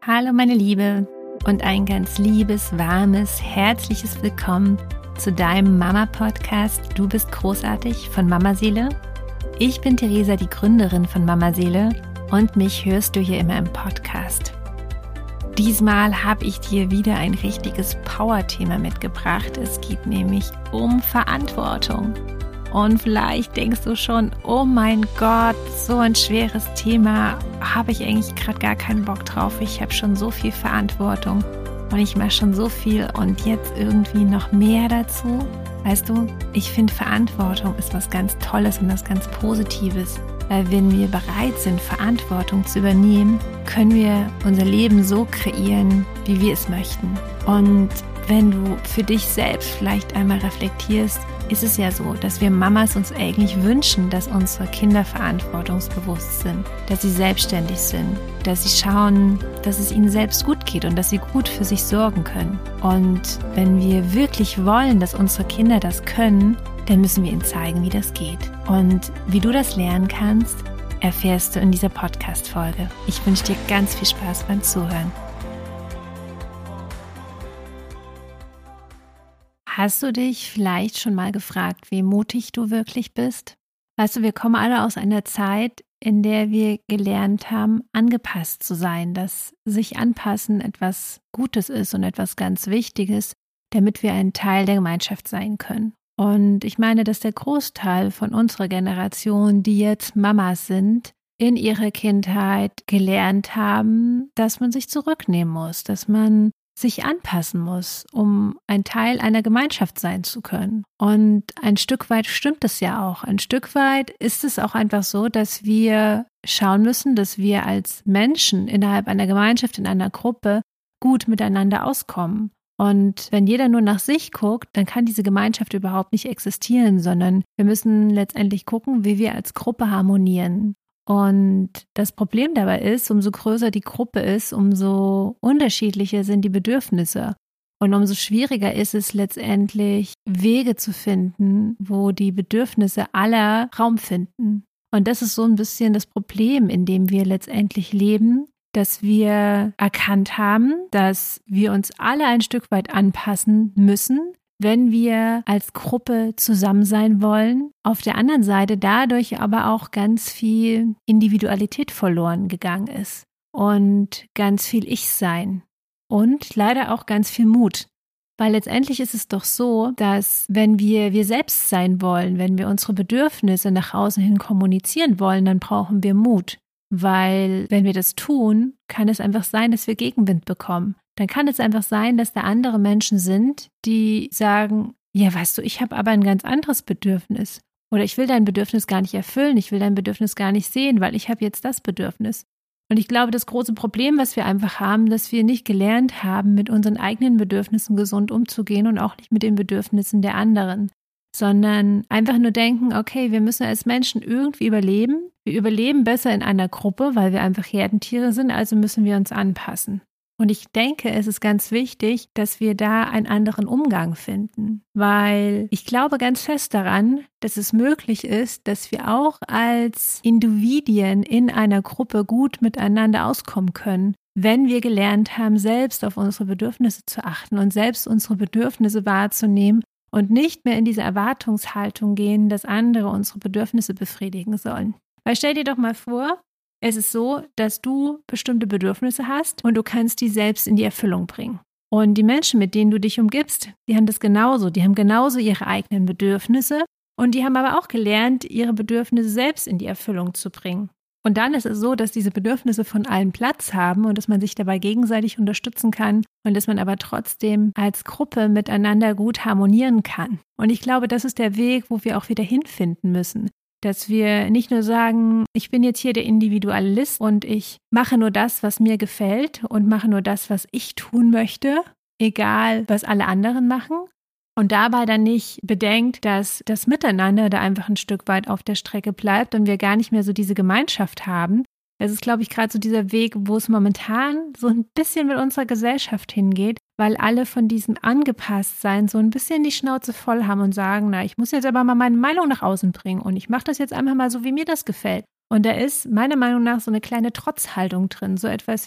Hallo meine Liebe und ein ganz liebes, warmes, herzliches Willkommen zu deinem Mama-Podcast Du bist großartig von Mamaseele. Ich bin Theresa, die Gründerin von Mamaseele und mich hörst du hier immer im Podcast. Diesmal habe ich dir wieder ein richtiges Power-Thema mitgebracht. Es geht nämlich um Verantwortung. Und vielleicht denkst du schon, oh mein Gott, so ein schweres Thema, habe ich eigentlich gerade gar keinen Bock drauf. Ich habe schon so viel Verantwortung und ich mache schon so viel und jetzt irgendwie noch mehr dazu. Weißt du, ich finde Verantwortung ist was ganz Tolles und was ganz Positives. Weil wenn wir bereit sind, Verantwortung zu übernehmen, können wir unser Leben so kreieren, wie wir es möchten. Und wenn du für dich selbst vielleicht einmal reflektierst, ist es ja so, dass wir Mamas uns eigentlich wünschen, dass unsere Kinder verantwortungsbewusst sind, dass sie selbstständig sind, dass sie schauen, dass es ihnen selbst gut geht und dass sie gut für sich sorgen können. Und wenn wir wirklich wollen, dass unsere Kinder das können, dann müssen wir ihnen zeigen, wie das geht. Und wie du das lernen kannst, erfährst du in dieser Podcast-Folge. Ich wünsche dir ganz viel Spaß beim Zuhören. Hast du dich vielleicht schon mal gefragt, wie mutig du wirklich bist? Weißt du, wir kommen alle aus einer Zeit, in der wir gelernt haben, angepasst zu sein, dass sich anpassen etwas Gutes ist und etwas ganz Wichtiges, damit wir ein Teil der Gemeinschaft sein können. Und ich meine, dass der Großteil von unserer Generation, die jetzt Mamas sind, in ihrer Kindheit gelernt haben, dass man sich zurücknehmen muss, dass man sich anpassen muss, um ein Teil einer Gemeinschaft sein zu können. Und ein Stück weit stimmt es ja auch. Ein Stück weit ist es auch einfach so, dass wir schauen müssen, dass wir als Menschen innerhalb einer Gemeinschaft, in einer Gruppe gut miteinander auskommen. Und wenn jeder nur nach sich guckt, dann kann diese Gemeinschaft überhaupt nicht existieren, sondern wir müssen letztendlich gucken, wie wir als Gruppe harmonieren. Und das Problem dabei ist, umso größer die Gruppe ist, umso unterschiedlicher sind die Bedürfnisse. Und umso schwieriger ist es letztendlich, Wege zu finden, wo die Bedürfnisse aller Raum finden. Und das ist so ein bisschen das Problem, in dem wir letztendlich leben, dass wir erkannt haben, dass wir uns alle ein Stück weit anpassen müssen, wenn wir als Gruppe zusammen sein wollen. Auf der anderen Seite dadurch aber auch ganz viel Individualität verloren gegangen ist und ganz viel Ich-Sein und leider auch ganz viel Mut. Weil letztendlich ist es doch so, dass wenn wir selbst sein wollen, wenn wir unsere Bedürfnisse nach außen hin kommunizieren wollen, dann brauchen wir Mut. Weil wenn wir das tun, kann es einfach sein, dass wir Gegenwind bekommen. Dann kann es einfach sein, dass da andere Menschen sind, die sagen, ja, weißt du, ich habe aber ein ganz anderes Bedürfnis. Oder ich will dein Bedürfnis gar nicht erfüllen, ich will dein Bedürfnis gar nicht sehen, weil ich habe jetzt das Bedürfnis. Und ich glaube, das große Problem, was wir einfach haben, dass wir nicht gelernt haben, mit unseren eigenen Bedürfnissen gesund umzugehen und auch nicht mit den Bedürfnissen der anderen. Sondern einfach nur denken, okay, wir müssen als Menschen irgendwie überleben. Wir überleben besser in einer Gruppe, weil wir einfach Herdentiere sind, also müssen wir uns anpassen. Und ich denke, es ist ganz wichtig, dass wir da einen anderen Umgang finden, weil ich glaube ganz fest daran, dass es möglich ist, dass wir auch als Individuen in einer Gruppe gut miteinander auskommen können, wenn wir gelernt haben, selbst auf unsere Bedürfnisse zu achten und selbst unsere Bedürfnisse wahrzunehmen und nicht mehr in diese Erwartungshaltung gehen, dass andere unsere Bedürfnisse befriedigen sollen. Weil stell dir doch mal vor, es ist so, dass du bestimmte Bedürfnisse hast und du kannst die selbst in die Erfüllung bringen. Und die Menschen, mit denen du dich umgibst, die haben das genauso. Die haben genauso ihre eigenen Bedürfnisse und die haben aber auch gelernt, ihre Bedürfnisse selbst in die Erfüllung zu bringen. Und dann ist es so, dass diese Bedürfnisse von allen Platz haben und dass man sich dabei gegenseitig unterstützen kann und dass man aber trotzdem als Gruppe miteinander gut harmonieren kann. Und ich glaube, das ist der Weg, wo wir auch wieder hinfinden müssen. Dass wir nicht nur sagen, ich bin jetzt hier der Individualist und ich mache nur das, was mir gefällt und mache nur das, was ich tun möchte, egal was alle anderen machen. Und dabei dann nicht bedenkt, dass das Miteinander da einfach ein Stück weit auf der Strecke bleibt und wir gar nicht mehr so diese Gemeinschaft haben. Das ist, glaube ich, gerade so dieser Weg, wo es momentan so ein bisschen mit unserer Gesellschaft hingeht, weil alle von diesem Angepasstsein so ein bisschen die Schnauze voll haben und sagen, na, ich muss jetzt aber mal meine Meinung nach außen bringen und ich mache das jetzt einfach mal so, wie mir das gefällt. Und da ist meiner Meinung nach so eine kleine Trotzhaltung drin, so etwas wie,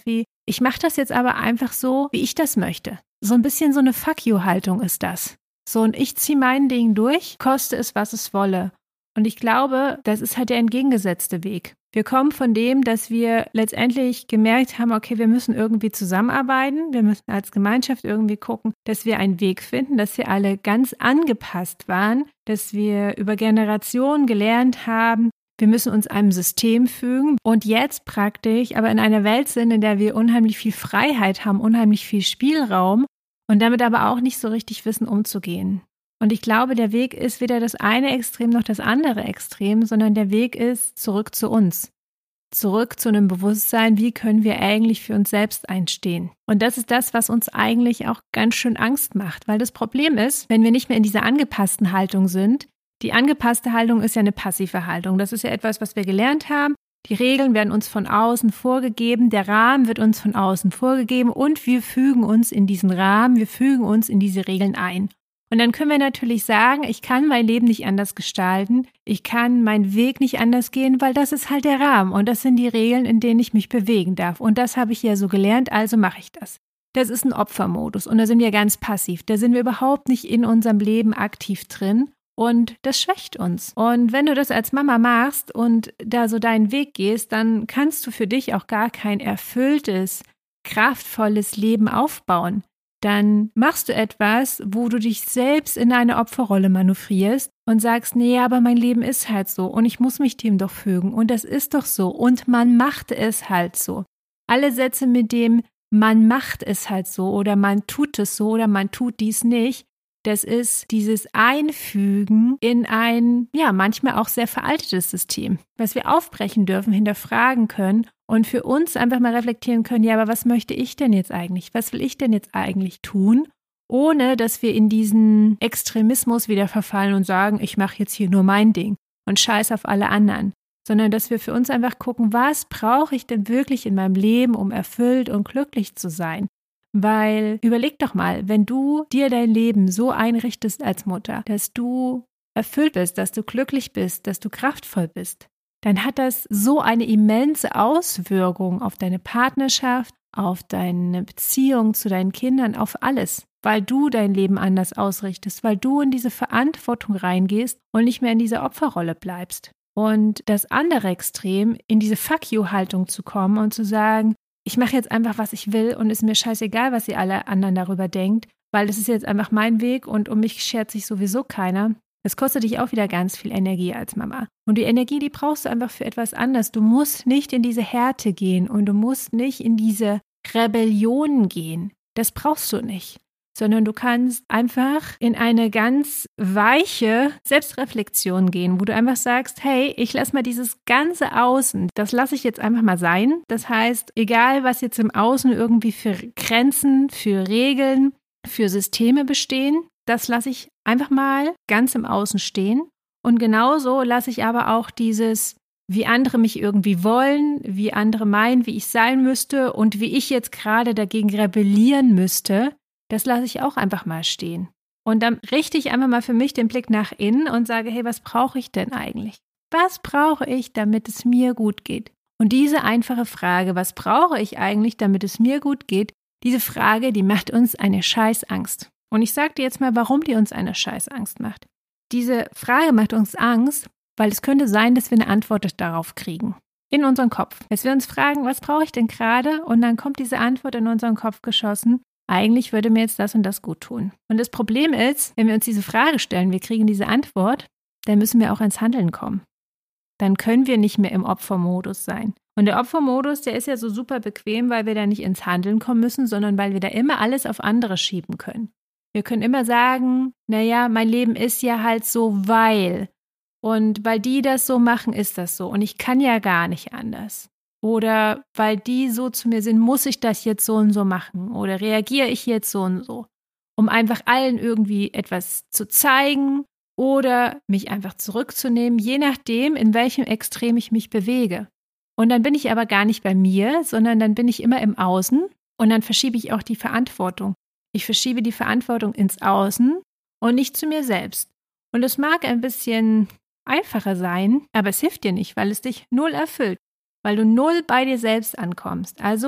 Ich mache das jetzt aber einfach so, wie ich das möchte. So ein bisschen so eine Fuck-you-Haltung ist das. So, und ich ziehe mein Ding durch, koste es, was es wolle. Und ich glaube, das ist halt der entgegengesetzte Weg. Wir kommen von dem, dass wir letztendlich gemerkt haben, okay, wir müssen irgendwie zusammenarbeiten, wir müssen als Gemeinschaft irgendwie gucken, dass wir einen Weg finden, dass wir alle ganz angepasst waren, dass wir über Generationen gelernt haben, wir müssen uns einem System fügen und jetzt praktisch aber in einer Welt sind, in der wir unheimlich viel Freiheit haben, unheimlich viel Spielraum und damit aber auch nicht so richtig wissen, umzugehen. Und ich glaube, der Weg ist weder das eine Extrem noch das andere Extrem, sondern der Weg ist zurück zu uns. Zurück zu einem Bewusstsein, wie können wir eigentlich für uns selbst einstehen. Und das ist das, was uns eigentlich auch ganz schön Angst macht, weil das Problem ist, wenn wir nicht mehr in dieser angepassten Haltung sind, die angepasste Haltung ist ja eine passive Haltung. Das ist ja etwas, was wir gelernt haben. Die Regeln werden uns von außen vorgegeben, der Rahmen wird uns von außen vorgegeben und wir fügen uns in diesen Rahmen, wir fügen uns in diese Regeln ein. Und dann können wir natürlich sagen, ich kann mein Leben nicht anders gestalten, ich kann meinen Weg nicht anders gehen, weil das ist halt der Rahmen und das sind die Regeln, in denen ich mich bewegen darf. Und das habe ich ja so gelernt, also mache ich das. Das ist ein Opfermodus und da sind wir ganz passiv, da sind wir überhaupt nicht in unserem Leben aktiv drin. Und das schwächt uns. Und wenn du das als Mama machst und da so deinen Weg gehst, dann kannst du für dich auch gar kein erfülltes, kraftvolles Leben aufbauen. Dann machst du etwas, wo du dich selbst in eine Opferrolle manövrierst und sagst, nee, aber mein Leben ist halt so und ich muss mich dem doch fügen und das ist doch so und man macht es halt so. Alle Sätze mit dem, man macht es halt so oder man tut es so oder man tut dies nicht, das ist dieses Einfügen in ein, ja, manchmal auch sehr veraltetes System, was wir aufbrechen dürfen, hinterfragen können und für uns einfach mal reflektieren können, ja, aber was möchte ich denn jetzt eigentlich? Was will ich denn jetzt eigentlich tun? Ohne, dass wir in diesen Extremismus wieder verfallen und sagen, ich mache jetzt hier nur mein Ding und scheiß auf alle anderen. Sondern, dass wir für uns einfach gucken, was brauche ich denn wirklich in meinem Leben, um erfüllt und glücklich zu sein? Weil, überleg doch mal, wenn du dir dein Leben so einrichtest als Mutter, dass du erfüllt bist, dass du glücklich bist, dass du kraftvoll bist, dann hat das so eine immense Auswirkung auf deine Partnerschaft, auf deine Beziehung zu deinen Kindern, auf alles, weil du dein Leben anders ausrichtest, weil du in diese Verantwortung reingehst und nicht mehr in dieser Opferrolle bleibst. Und das andere Extrem, in diese Fuck-you-Haltung zu kommen und zu sagen, ich mache jetzt einfach, was ich will und ist mir scheißegal, was ihr alle anderen darüber denkt, weil das ist jetzt einfach mein Weg und um mich schert sich sowieso keiner. Das kostet dich auch wieder ganz viel Energie als Mama. Und die Energie, die brauchst du einfach für etwas anderes. Du musst nicht in diese Härte gehen und du musst nicht in diese Rebellion gehen. Das brauchst du nicht. Sondern du kannst einfach in eine ganz weiche Selbstreflexion gehen, wo du einfach sagst, hey, ich lasse mal dieses ganze Außen, das lasse ich jetzt einfach mal sein. Das heißt, egal was jetzt im Außen irgendwie für Grenzen, für Regeln, für Systeme bestehen, das lasse ich einfach mal ganz im Außen stehen. Und genauso lasse ich aber auch dieses, wie andere mich irgendwie wollen, wie andere meinen, wie ich sein müsste und wie ich jetzt gerade dagegen rebellieren müsste, das lasse ich auch einfach mal stehen. Und dann richte ich einfach mal für mich den Blick nach innen und sage, hey, was brauche ich denn eigentlich? Was brauche ich, damit es mir gut geht? Und diese einfache Frage, was brauche ich eigentlich, damit es mir gut geht, diese Frage, die macht uns eine Scheißangst. Und ich sage dir jetzt mal, warum die uns eine Scheißangst macht. Diese Frage macht uns Angst, weil es könnte sein, dass wir eine Antwort darauf kriegen. In unseren Kopf. Dass wir uns fragen, was brauche ich denn gerade? Und dann kommt diese Antwort in unseren Kopf geschossen. Eigentlich würde mir jetzt das und das gut tun. Und das Problem ist, wenn wir uns diese Frage stellen, wir kriegen diese Antwort, dann müssen wir auch ins Handeln kommen. Dann können wir nicht mehr im Opfermodus sein. Und der Opfermodus, der ist ja so super bequem, weil wir da nicht ins Handeln kommen müssen, sondern weil wir da immer alles auf andere schieben können. Wir können immer sagen, naja, mein Leben ist ja halt so, weil. Und weil die das so machen, ist das so. Und ich kann ja gar nicht anders. Oder weil die so zu mir sind, muss ich das jetzt so und so machen? Oder reagiere ich jetzt so und so? Um einfach allen irgendwie etwas zu zeigen oder mich einfach zurückzunehmen, je nachdem, in welchem Extrem ich mich bewege. Und dann bin ich aber gar nicht bei mir, sondern dann bin ich immer im Außen und dann verschiebe ich auch die Verantwortung. Ich verschiebe die Verantwortung ins Außen und nicht zu mir selbst. Und es mag ein bisschen einfacher sein, aber es hilft dir nicht, weil es dich null erfüllt. Weil du null bei dir selbst ankommst. Also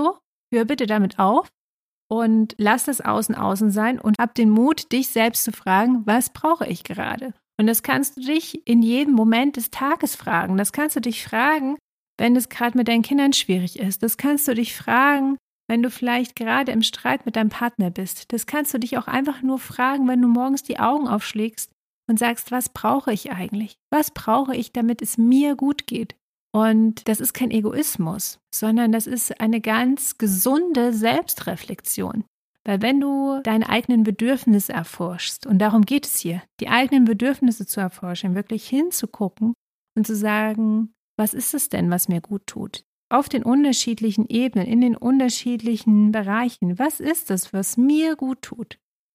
hör bitte damit auf und lass das außen sein und hab den Mut, dich selbst zu fragen, was brauche ich gerade? Und das kannst du dich in jedem Moment des Tages fragen. Das kannst du dich fragen, wenn es gerade mit deinen Kindern schwierig ist. Das kannst du dich fragen, wenn du vielleicht gerade im Streit mit deinem Partner bist. Das kannst du dich auch einfach nur fragen, wenn du morgens die Augen aufschlägst und sagst, was brauche ich eigentlich? Was brauche ich, damit es mir gut geht? Und das ist kein Egoismus, sondern das ist eine ganz gesunde Selbstreflexion. Weil wenn du deine eigenen Bedürfnisse erforschst, und darum geht es hier, die eigenen Bedürfnisse zu erforschen, wirklich hinzugucken und zu sagen, was ist es denn, was mir gut tut? Auf den unterschiedlichen Ebenen, in den unterschiedlichen Bereichen, was ist es, was mir gut tut?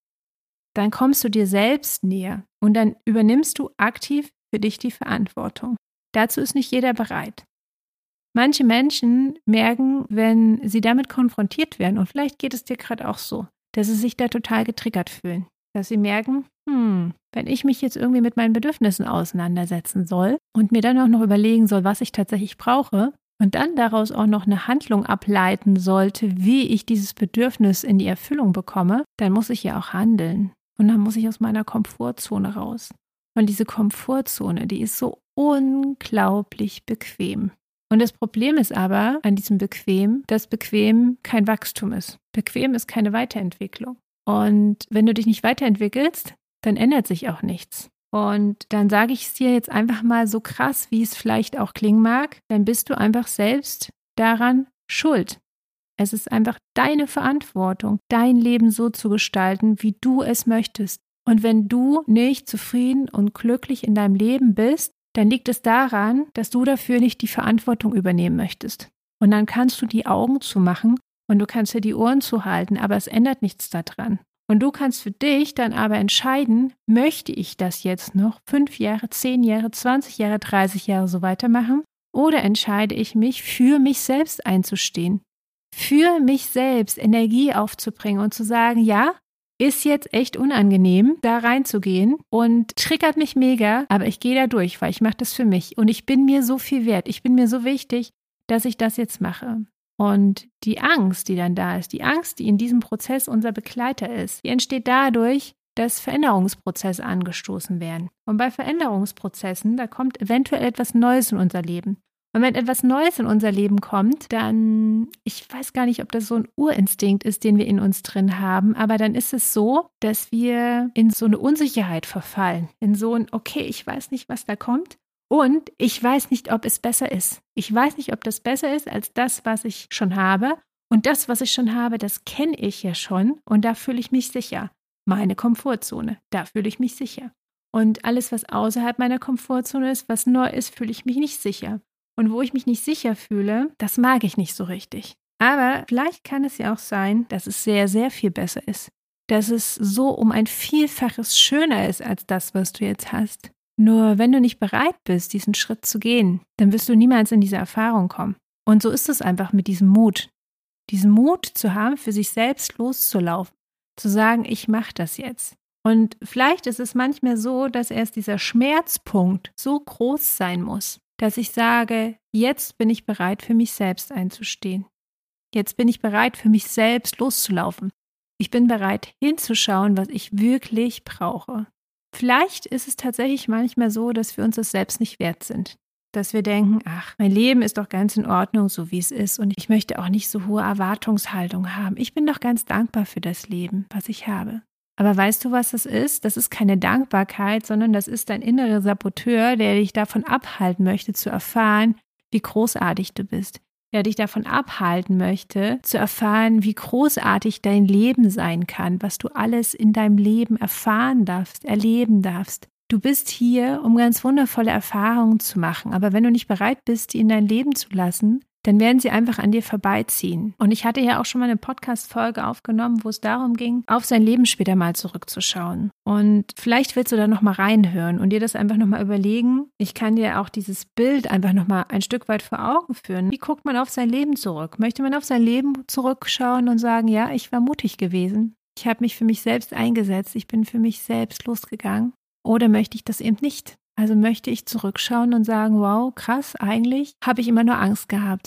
Dann kommst du dir selbst näher und dann übernimmst du aktiv für dich die Verantwortung. Dazu ist nicht jeder bereit. Manche Menschen merken, wenn sie damit konfrontiert werden, und vielleicht geht es dir gerade auch so, dass sie sich da total getriggert fühlen. Dass sie merken, wenn ich mich jetzt irgendwie mit meinen Bedürfnissen auseinandersetzen soll und mir dann auch noch überlegen soll, was ich tatsächlich brauche und dann daraus auch noch eine Handlung ableiten sollte, wie ich dieses Bedürfnis in die Erfüllung bekomme, dann muss ich ja auch handeln. Und dann muss ich aus meiner Komfortzone raus. Und diese Komfortzone, die ist so unglaublich bequem. Und das Problem ist aber an diesem Bequem, dass bequem kein Wachstum ist. Bequem ist keine Weiterentwicklung. Und wenn du dich nicht weiterentwickelst, dann ändert sich auch nichts. Und dann sage ich es dir jetzt einfach mal so krass, wie es vielleicht auch klingen mag, dann bist du einfach selbst daran schuld. Es ist einfach deine Verantwortung, dein Leben so zu gestalten, wie du es möchtest. Und wenn du nicht zufrieden und glücklich in deinem Leben bist, dann liegt es daran, dass du dafür nicht die Verantwortung übernehmen möchtest. Und dann kannst du die Augen zumachen und du kannst dir die Ohren zuhalten, aber es ändert nichts daran. Und du kannst für dich dann aber entscheiden, möchte ich das jetzt noch 5 Jahre, 10 Jahre, 20 Jahre, 30 Jahre so weitermachen? Oder entscheide ich mich, für mich selbst einzustehen? Für mich selbst Energie aufzubringen und zu sagen, ja, ist jetzt echt unangenehm, da reinzugehen und triggert mich mega, aber ich gehe da durch, weil ich mache das für mich und ich bin mir so viel wert, ich bin mir so wichtig, dass ich das jetzt mache. Und die Angst, die dann da ist, die Angst, die in diesem Prozess unser Begleiter ist, die entsteht dadurch, dass Veränderungsprozesse angestoßen werden. Und bei Veränderungsprozessen, da kommt eventuell etwas Neues in unser Leben. Und wenn etwas Neues in unser Leben kommt, dann, ich weiß gar nicht, ob das so ein Urinstinkt ist, den wir in uns drin haben, aber dann ist es so, dass wir in so eine Unsicherheit verfallen. In so ein, okay, ich weiß nicht, was da kommt und ich weiß nicht, ob es besser ist. Ich weiß nicht, ob das besser ist als das, was ich schon habe. Und das, was ich schon habe, das kenne ich ja schon und da fühle ich mich sicher. Meine Komfortzone, da fühle ich mich sicher. Und alles, was außerhalb meiner Komfortzone ist, was neu ist, fühle ich mich nicht sicher. Und wo ich mich nicht sicher fühle, das mag ich nicht so richtig. Aber vielleicht kann es ja auch sein, dass es sehr, sehr viel besser ist. Dass es so um ein Vielfaches schöner ist als das, was du jetzt hast. Nur wenn du nicht bereit bist, diesen Schritt zu gehen, dann wirst du niemals in diese Erfahrung kommen. Und so ist es einfach mit diesem Mut. Diesen Mut zu haben, für sich selbst loszulaufen. Zu sagen, ich mache das jetzt. Und vielleicht ist es manchmal so, dass erst dieser Schmerzpunkt so groß sein muss, dass ich sage, jetzt bin ich bereit, für mich selbst einzustehen. Jetzt bin ich bereit, für mich selbst loszulaufen. Ich bin bereit, hinzuschauen, was ich wirklich brauche. Vielleicht ist es tatsächlich manchmal so, dass wir uns das selbst nicht wert sind. Dass wir denken, ach, mein Leben ist doch ganz in Ordnung, so wie es ist. Und ich möchte auch nicht so hohe Erwartungshaltung haben. Ich bin doch ganz dankbar für das Leben, was ich habe. Aber weißt du, was das ist? Das ist keine Dankbarkeit, sondern das ist dein innerer Saboteur, der dich davon abhalten möchte, zu erfahren, wie großartig du bist. Der dich davon abhalten möchte, zu erfahren, wie großartig dein Leben sein kann, was du alles in deinem Leben erfahren darfst, erleben darfst. Du bist hier, um ganz wundervolle Erfahrungen zu machen, aber wenn du nicht bereit bist, die in dein Leben zu lassen, dann werden sie einfach an dir vorbeiziehen. Und ich hatte ja auch schon mal eine Podcast-Folge aufgenommen, wo es darum ging, auf sein Leben später mal zurückzuschauen. Und vielleicht willst du da nochmal reinhören und dir das einfach nochmal überlegen. Ich kann dir auch dieses Bild einfach nochmal ein Stück weit vor Augen führen. Wie guckt man auf sein Leben zurück? Möchte man auf sein Leben zurückschauen und sagen, ja, ich war mutig gewesen. Ich habe mich für mich selbst eingesetzt. Ich bin für mich selbst losgegangen. Oder möchte ich das eben nicht? Also möchte ich zurückschauen und sagen, wow, krass, eigentlich habe ich immer nur Angst gehabt.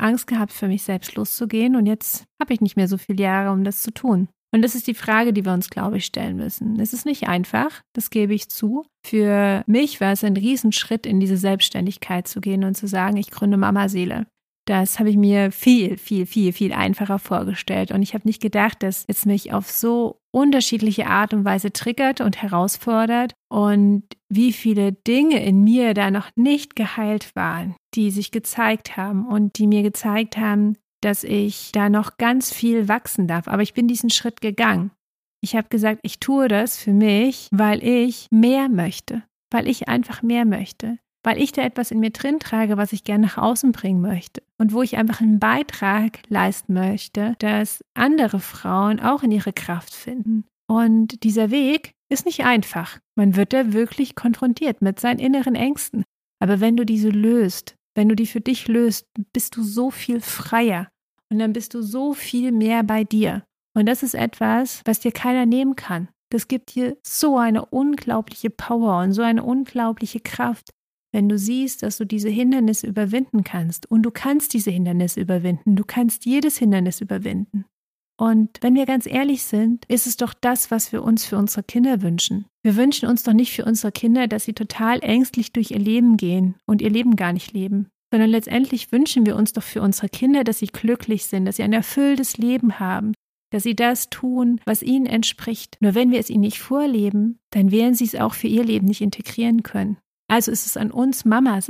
Angst gehabt, für mich selbst loszugehen und jetzt habe ich nicht mehr so viele Jahre, um das zu tun. Und das ist die Frage, die wir uns, glaube ich, stellen müssen. Es ist nicht einfach, das gebe ich zu. Für mich war es ein Riesenschritt, in diese Selbstständigkeit zu gehen und zu sagen, ich gründe Mama-Seele. Das habe ich mir viel, viel, viel, viel einfacher vorgestellt. Und ich habe nicht gedacht, dass es mich auf so unterschiedliche Art und Weise triggert und herausfordert und wie viele Dinge in mir da noch nicht geheilt waren, die sich gezeigt haben und die mir gezeigt haben, dass ich da noch ganz viel wachsen darf. Aber ich bin diesen Schritt gegangen. Ich habe gesagt, ich tue das für mich, weil ich mehr möchte, weil ich einfach mehr möchte, weil ich da etwas in mir drin trage, was ich gerne nach außen bringen möchte und wo ich einfach einen Beitrag leisten möchte, dass andere Frauen auch in ihre Kraft finden. Und dieser Weg ist nicht einfach. Man wird da wirklich konfrontiert mit seinen inneren Ängsten. Aber wenn du diese löst, wenn du die für dich löst, bist du so viel freier und dann bist du so viel mehr bei dir. Und das ist etwas, was dir keiner nehmen kann. Das gibt dir so eine unglaubliche Power und so eine unglaubliche Kraft, wenn du siehst, dass du diese Hindernisse überwinden kannst. Und du kannst diese Hindernisse überwinden. Du kannst jedes Hindernis überwinden. Und wenn wir ganz ehrlich sind, ist es doch das, was wir uns für unsere Kinder wünschen. Wir wünschen uns doch nicht für unsere Kinder, dass sie total ängstlich durch ihr Leben gehen und ihr Leben gar nicht leben. Sondern letztendlich wünschen wir uns doch für unsere Kinder, dass sie glücklich sind, dass sie ein erfülltes Leben haben, dass sie das tun, was ihnen entspricht. Nur wenn wir es ihnen nicht vorleben, dann werden sie es auch für ihr Leben nicht integrieren können. Also ist es an uns Mamas,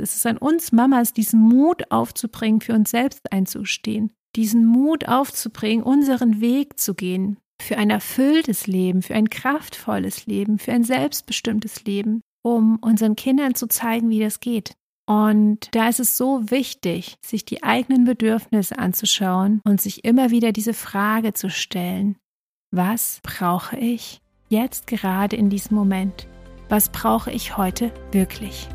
diesen Mut aufzubringen, für uns selbst einzustehen, diesen Mut aufzubringen, unseren Weg zu gehen, für ein erfülltes Leben, für ein kraftvolles Leben, für ein selbstbestimmtes Leben, um unseren Kindern zu zeigen, wie das geht. Und da ist es so wichtig, sich die eigenen Bedürfnisse anzuschauen und sich immer wieder diese Frage zu stellen: Was brauche ich jetzt gerade in diesem Moment? Was brauche ich heute wirklich?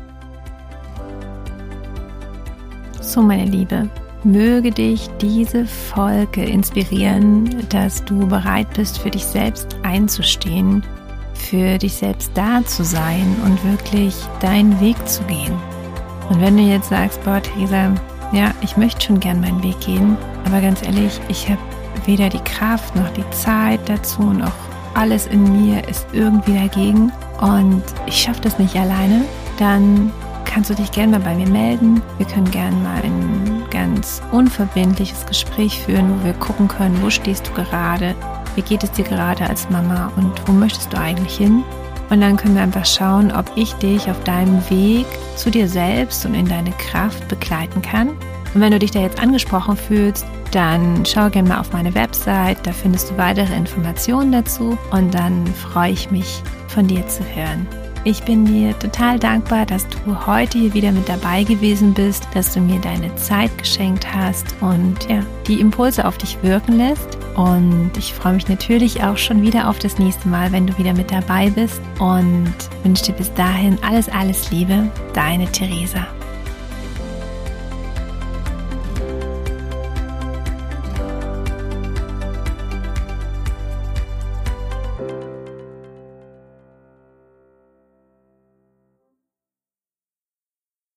So, meine Liebe, möge dich diese Folge inspirieren, dass du bereit bist, für dich selbst einzustehen, für dich selbst da zu sein und wirklich deinen Weg zu gehen. Und wenn du jetzt sagst, boah, Theresa, ja, ich möchte schon gern meinen Weg gehen, aber ganz ehrlich, ich habe weder die Kraft noch die Zeit dazu, noch alles in mir ist irgendwie dagegen und ich schaffe das nicht alleine, dann kannst du dich gerne mal bei mir melden. Wir können gerne mal ein ganz unverbindliches Gespräch führen, wo wir gucken können, wo stehst du gerade, wie geht es dir gerade als Mama und wo möchtest du eigentlich hin? Und dann können wir einfach schauen, ob ich dich auf deinem Weg zu dir selbst und in deine Kraft begleiten kann. Und wenn du dich da jetzt angesprochen fühlst, dann schau gerne mal auf meine Website, da findest du weitere Informationen dazu und dann freue ich mich, von dir zu hören. Ich bin dir total dankbar, dass du heute hier wieder mit dabei gewesen bist, dass du mir deine Zeit geschenkt hast und ja, die Impulse auf dich wirken lässt. Und ich freue mich natürlich auch schon wieder auf das nächste Mal, wenn du wieder mit dabei bist und wünsche dir bis dahin alles, alles Liebe, deine Theresa.